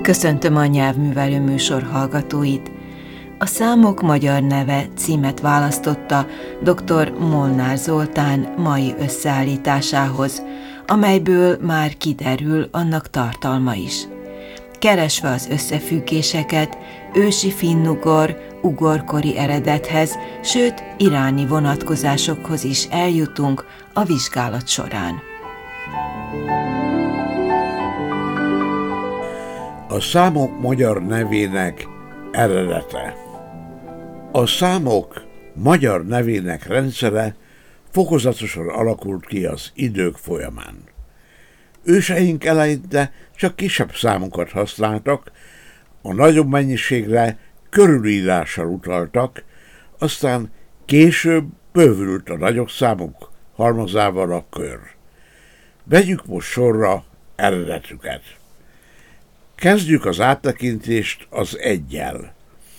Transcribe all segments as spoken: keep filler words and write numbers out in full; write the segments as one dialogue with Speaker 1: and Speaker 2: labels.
Speaker 1: Köszöntöm a nyelvművelő műsor hallgatóit. A Számok magyar neve címet választotta dr. Molnár Zoltán mai összeállításához, amelyből már kiderül annak tartalma is. Keresve az összefüggéseket, ősi finnugor, ugorkori eredethez, sőt iráni vonatkozásokhoz is eljutunk a vizsgálat során.
Speaker 2: A számok magyar nevének eredete. A számok magyar nevének rendszere fokozatosan alakult ki az idők folyamán. Őseink eleinte csak kisebb számokat használtak, a nagyobb mennyiségre körülírással utaltak, aztán később bővült a nagyobb számok halmazával a kör. Vegyük most sorra eredetüket. Kezdjük az áttekintést az eggyel.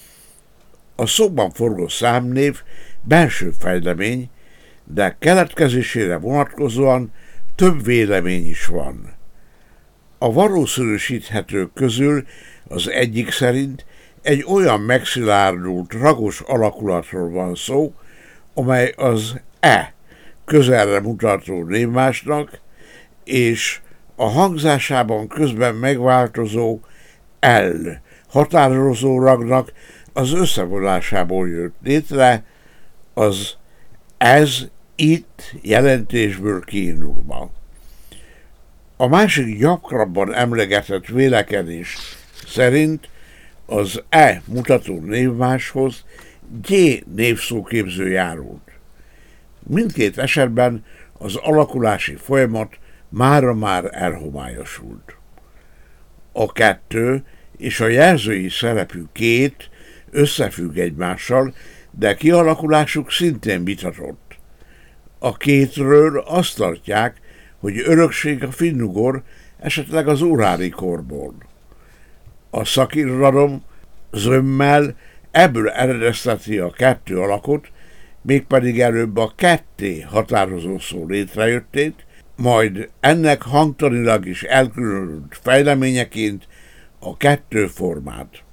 Speaker 2: A szóban forgó számnév belső fejlemény, de keletkezésére vonatkozóan több vélemény is van. A valószínűsíthetők közül az egyik szerint egy olyan megszilárdult ragos alakulatról van szó, amely az E közelre mutató névmásnak és a hangzásában közben megváltozó L határozó ragnak az összevonásából jött létre, az ez itt jelentésből kiindulva. A másik gyakrabban emlegetett vélekedés szerint az E mutató névmáshoz G névszóképző járult. Mindkét esetben az alakulási folyamat mára már elhomályosult. A kettő és a jelzői szerepű két összefügg egymással, de kialakulásuk szintén vitatott. A kétről azt tartják, hogy örökség a finnugor, esetleg az uráni korból. A szakirodalom zömmel ebből eredezteti a kettő alakot, mégpedig előbb a ketté határozó szó létrejöttét, majd ennek hangtanilag is elkülönült fejleményeként a kettő formát.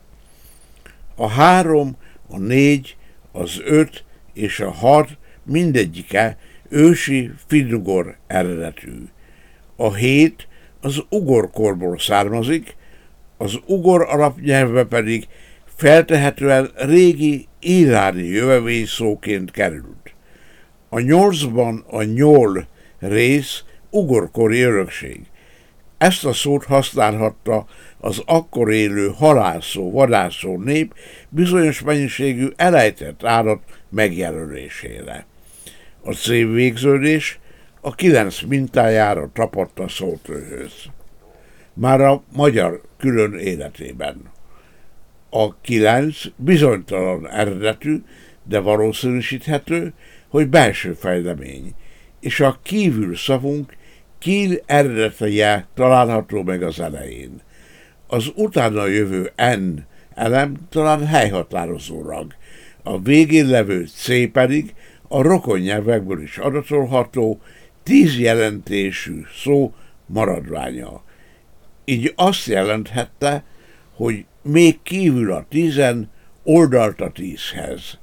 Speaker 2: A három, a négy, az öt és a hat mindegyike ősi finnugor eredetű. A hét az ugorkorból származik, az ugor alapnyelvbe pedig feltehetően régi iráni jövevényszóként került. A nyolcban a nyol rész ugorkori örökség. Ezt a szót használhatta az akkor élő halászó, vadászó nép bizonyos mennyiségű elejtett állat megjelölésére. A cémvégződés a kilenc mintájára tapadt a szótőhöz. Már a magyar külön életében. A kilenc bizonytalan eredetű, de valószínűsíthető, hogy belső fejlemény, és a kívül szavunk kíl eredeteje található meg az elején. Az utána jövő N elem talán helyhatározó rag, a végén levő C pedig a rokon nyelvekből is adatolható tíz jelentésű szó maradványa. Így azt jelenthette, hogy még kívül a tízen oldalt a tízhez.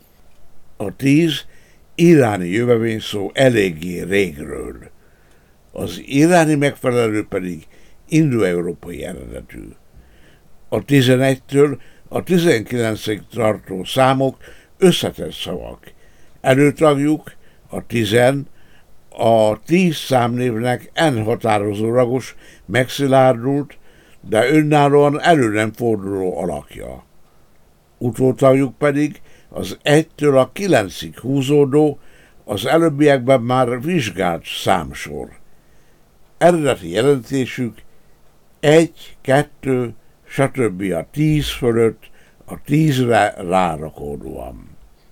Speaker 2: A tíz iráni jövevényszó eléggé régről. Az iráni megfelelő pedig indoeurópai eredetű. A tizenegytől a tizenkilencig tartó számok összetett szavak. Előtagjuk a tizen, a tíz számnévnek N határozó ragos, megszilárdult, de önállóan elő nem forduló alakja. Utótagjuk pedig az egytől a kilencig húzódó, az előbbiekben már vizsgált számsor. Eredeti jelentésük egy, kettő, stb. A tíz fölött, a tízre rárakódóan.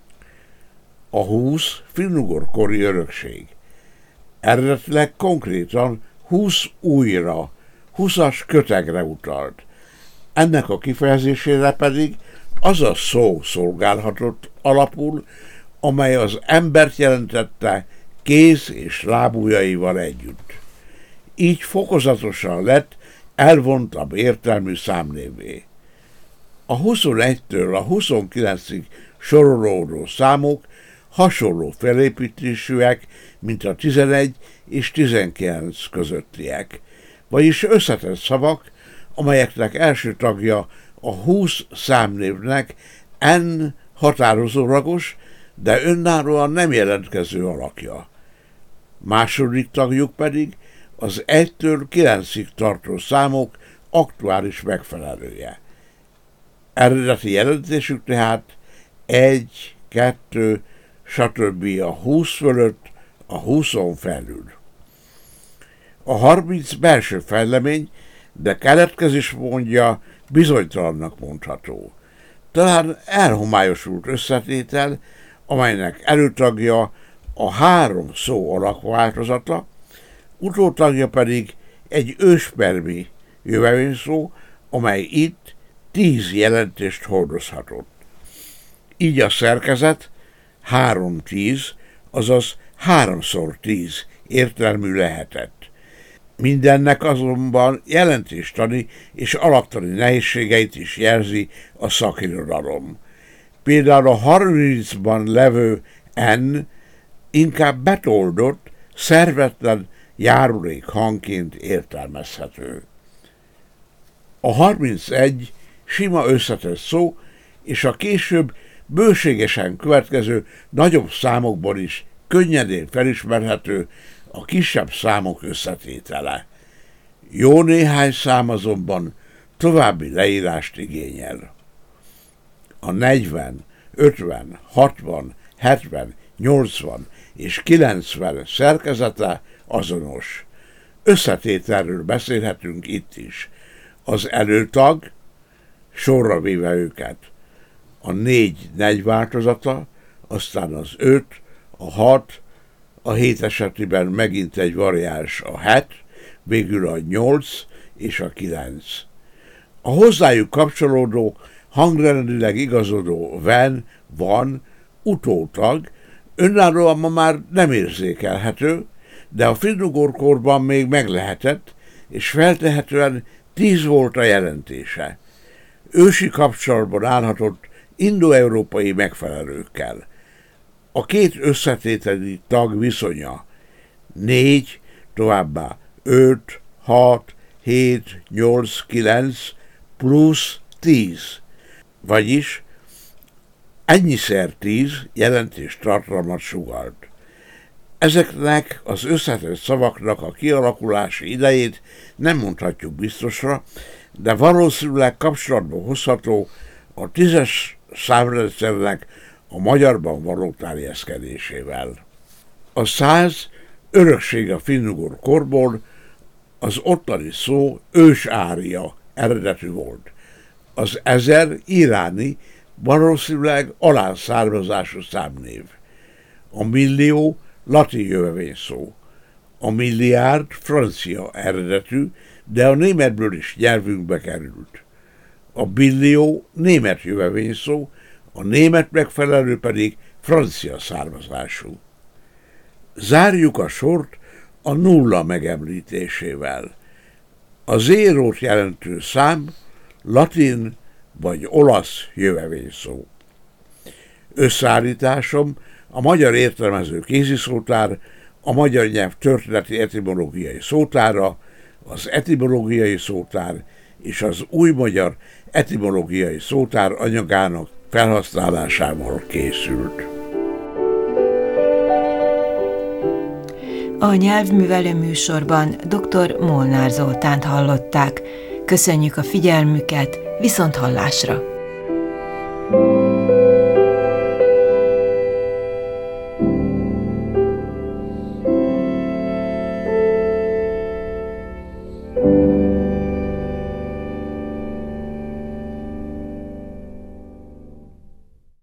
Speaker 2: A húsz finnugor kori örökség. Eredetileg konkrétan húsz újra, húszas kötegre utalt. Ennek a kifejezésére pedig az a szó szolgálhatott alapul, amely az embert jelentette kéz és lábujjaival együtt. Így fokozatosan lett elvontabb értelmű számnévé. A huszonegytől a huszonkilencig sorolódó számok hasonló felépítésűek, mint a tizenegy és tizenkilenc közöttiek, vagyis összetett szavak, amelyeknek első tagja a húsz számnévnek N határozólagos, de önállóan nem jelentkező alakja. Második tagjuk pedig az egytől kilencig tartó számok aktuális megfelelője. Eredeti jelentésük tehát egy, kettő, stb. A húsz fölött, a húszon felül. A harminc belső fejlemény, de keletkezés módja bizonytalannak mondható. Talán elhomályosult összetétel, amelynek előtagja a három szó alakváltozata, utótagja pedig egy őspermi jövevényszó, amely itt tíz jelentést hordozhatott. Így a szerkezet három tíz, azaz háromszor tíz értelmű lehetett. Mindennek azonban jelentéstani és alaktani nehézségeit is jelzi a szakirodalom. Például a harmincban levő N inkább betoldott, szervetlen járulék hangként értelmezhető. A harmincegy sima összetett szó, és a később bőségesen következő nagyobb számokból is könnyedén felismerhető a kisebb számok összetétele. Jó néhány szám azonban további leírást igényel. A negyven, ötven, hatvan, hetven, nyolcvan és kilencven szerkezete azonos. Összetételről beszélhetünk itt is. Az előtag, sorra véve őket, a négy negy változata, aztán az öt, a hat, a hét esetében megint egy variáns a het, végül a nyolc és a kilenc. A hozzájuk kapcsolódó, hangrendileg igazodó ven, van, utótag önállóan ma már nem érzékelhető, de a finnugor korban még meglehetett, és feltehetően tíz volt a jelentése. Ősi kapcsolatban állhatott indoeurópai megfelelőkkel. A két összetételi tag viszonya négy, továbbá öt, hat, hét, nyolc, kilenc plusz tíz, vagyis ennyiszer tíz jelentés tartalmat sugalt. Ezeknek az összetett szavaknak a kialakulási idejét nem mondhatjuk biztosra, de valószínűleg kapcsolatba hozható a tízes számrendszernek a magyarban való terjeszkedésével. A száz örökség a finnugor korból, az ottani szó ősária eredetű volt. Az ezer iráni, valószínűleg alán származású számnév. A millió latin jövevényszó. A milliárd francia eredetű, de a németből is nyelvünkbe került. A billió német jövevényszó, a német megfelelő pedig francia származású. Zárjuk a sort a nulla megemlítésével. A zérót jelentő szám latin vagy olasz jövevényszó. Összeállításom a magyar értelmező kéziszótár, a magyar nyelv történeti etimológiai szótára, az etimológiai szótár és az új magyar etimológiai szótár anyagának felhasználásával készült.
Speaker 1: A nyelvművelő műsorban dr. Molnár Zoltánt hallották. Köszönjük a figyelmüket, viszont hallásra!